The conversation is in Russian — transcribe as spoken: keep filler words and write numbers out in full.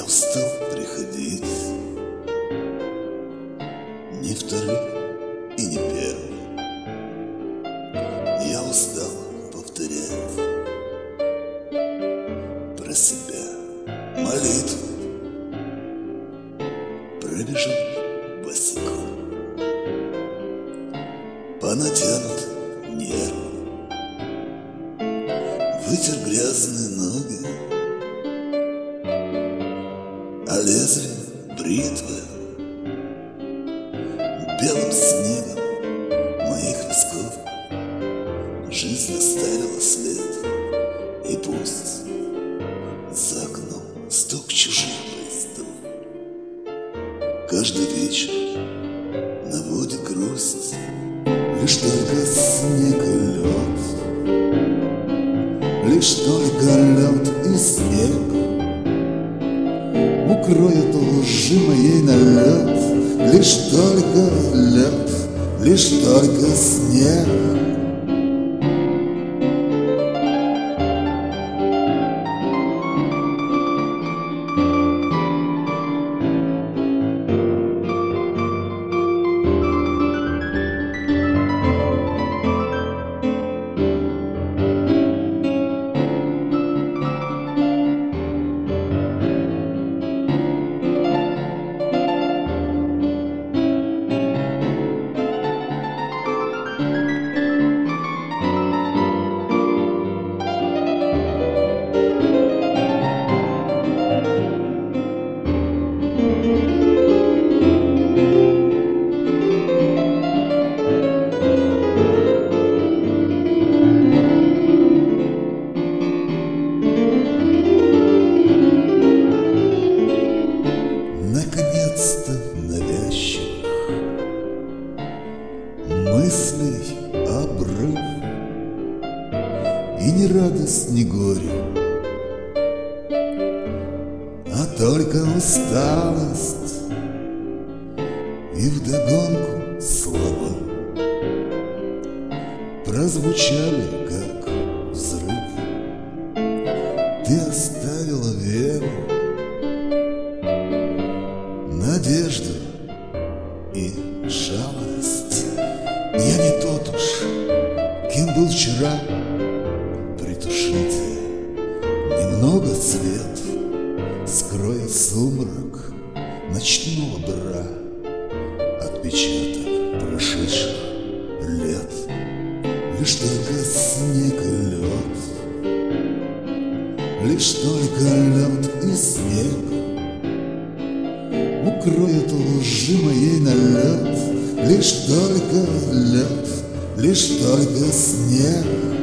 устал приходить, не вторым и не первым. Я устал повторять про себя молитву, пробежал босиком по натянутым нервам, вытер грязные ноги, а лезвие бритвы белым снегом моих висков жизнь оставила след. И пусть за окном стук чужих поездов каждый вечер наводит грусть. Лишь только снег и лед, лишь только лед и снег укроет лжи моей налет. Лишь только лед, лишь только снег. Наконец-то навязчивых мыслей обрыв, и не радость, ни горе, а только усталость и вдогонку слова прозвучали, как взрыв. Ты оставила веру, надежду и жалость. Я не тот уж, кем был вчера. Притушите немного свет, скроет сумрак ночного бра отпечаток прошедших лет. Лишь только снег и лед, лишь только лед и снег укроет лжи моей налет. Лишь только лед, лишь только снег.